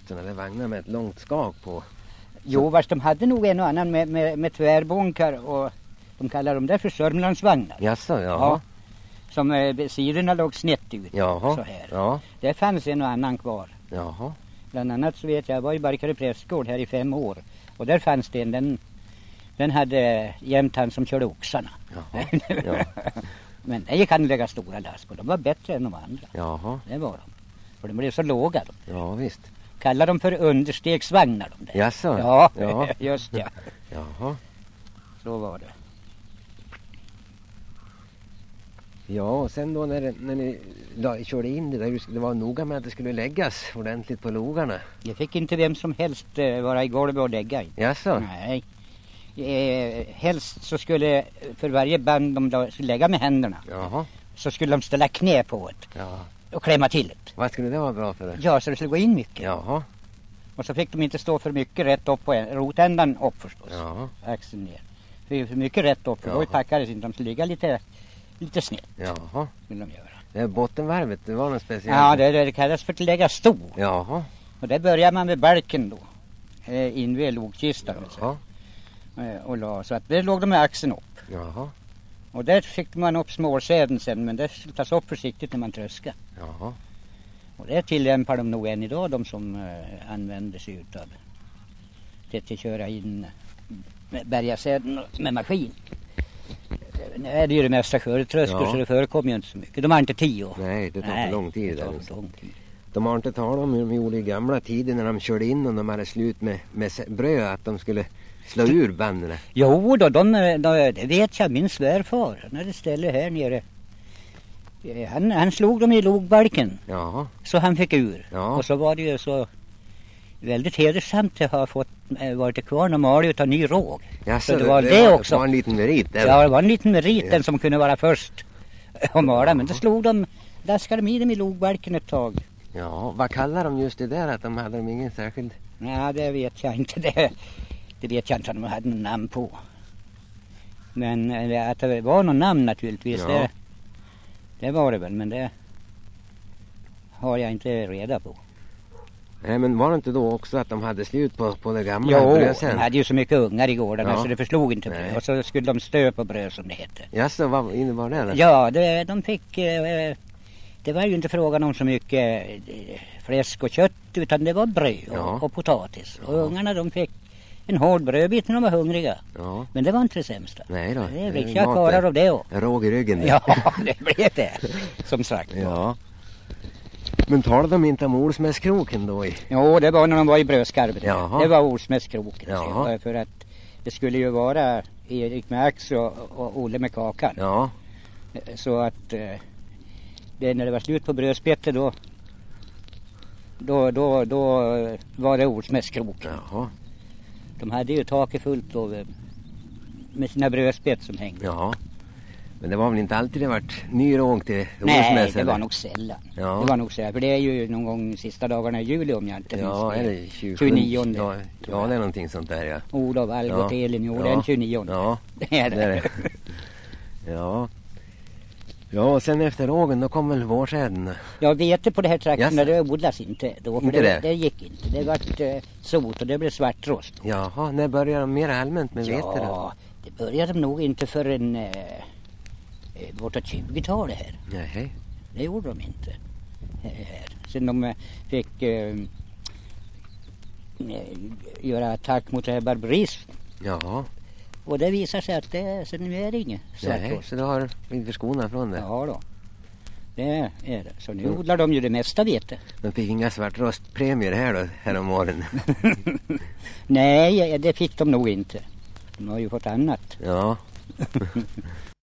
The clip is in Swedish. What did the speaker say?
sådana där vagnar med ett långt skak på. Jo, vars de hade nog en och annan med tvärbonkar och de kallar dem där för Sörmlandsvagnar. Jaså, Ja. Som sidorna låg snett ut. Jaha. Så här. Ja. Det fanns en och annan kvar. Jaha. Bland annat så vet jag var i Barkarö prästgård här i 5 år. Och där fanns det den hade jämt han som körde oxarna. Jaha. Ja. Men det gick han att lägga stora lass på. De var bättre än de andra. Jaha. Det var de. För de blev så låga. De. Ja, visst. Kallar dem för understegsvagnar. De där. Jaså? Ja, Ja. just det. Jaha. Så var det. Ja, och sen då när ni körde in det där, det var noga med att det skulle läggas ordentligt på logarna. Det fick inte vem som helst vara i golvet och lägga in. Jaså? Nej. Helst så skulle för varje band de skulle lägga med händerna. Jaha. Så skulle de ställa knä på det. Ja. Och klämma till det. Vad skulle det vara bra för det? Ja, så det skulle gå in mycket. Jaha. Och så fick de inte stå för mycket rätt upp på rotändan upp förstås. Jaha. Axeln ner. För mycket rätt upp. För då packades inte. De skulle ligga lite snett. Jaha. Vill de göra. Det är bottenvarvet, det var något speciellt. Ja, det kallas för att lägga sto. Jaha. Och där börjar man med balken då. In vid logkistan. Jaha. Och la, så att där låg de med axeln upp. Jaha. Och där fick man upp smålsäden sen. Men det skulle tas upp försiktigt när man tröskar. Jaha. Och det tillämpar de nog än idag, de som använder sig utav det till att köra in bergasäden med maskin. Nu är det ju det mesta sköretröskor så det förekommer ju inte så mycket. De har inte 10. Nej, det tar för lång tid. Det tar för lång tid. De har inte talat om hur de gjorde i gamla tider när de körde in och de hade slut med bröd, att de skulle slå ur banden. Jo då, det vet jag, min svärfar. Han hade ställe här nere. Han slog dem i logbalken. Jaha. Så han fick ur. Ja. Och så var det ju så väldigt hedersamt att ha fått varit kvar och malig utav ny råg. Ja, så det var det också. Det var en liten merit. Eller? Ja, det var en liten merit, den som kunde vara först att mala. Men då slog de, daskade de i dem i logbalken ett tag. Ja, vad kallar de just det där, att de hade ingen särskild? Nej, det vet jag inte. Det vet jag inte om de hade någon namn på. Men att det var någon namn naturligtvis, ja. Det var det väl, men det har jag inte reda på. Nej, men var det inte då också att de hade slut på det gamla brödsen? De hade ju så mycket ungar i gårdarna så det förslog inte bröd. Och så skulle de stö på bröd som det hette. Ja, så vad innebar det då? Ja, de fick... Det var ju inte frågan om så mycket fläsk och kött, utan det var bröd och potatis. Och ungarna, de fick en hård brödbit när de var hungriga. Ja. Men det var inte det sämsta. Nej då. Det är riktiga karar av det också. Råg i ryggen. Ja, det blev det. Som sagt. Ja. Men talade de inte om Olsmäskroken då? Jo, det var när de var i Brödskarvet. Jaha. Det var Olsmäskroken. Ja. För att det skulle ju vara Erik med ax och Olle med kakan. Ja. Så att när det var slut på brödspettet då var det Olsmäskroken. Jaha. De hade ju taket fullt då med sina brödspett som hängde. Ja. Men det var väl inte alltid det varit ny råg till Nej, Olsmäs? det var nog sällan. Ja. Det var nog sällan, för det är ju någon gång sista dagarna i juli om jag inte minns. Ja, eller 29. 29. Ja, det är någonting sånt där, ja. Olof, Algot, Elin, det är den 29. Ja, det är det. Ja. Ja, och sen efter rågen då kom väl vårsäden? Ja, vete på det här trakterna, det odlas inte då. För inte det gick inte. Det var sot och det blev svartrost. Jaha, när började de mer allmänt med vete då? Ja, det började de nog inte förrän bortåt 20-talet här. Nej. Det gjorde de inte. Sen de fick göra attack mot det här barbarism. Jaha. Och det visar sig att så nu är det inget svartrost. Nej, så du har blivit förskonad från det? Ja då. Det är det. Så nu odlar de ju det mesta vete. De fick inga svartrostpremier här om åren? Nej, det fick de nog inte. De har ju fått annat. Ja.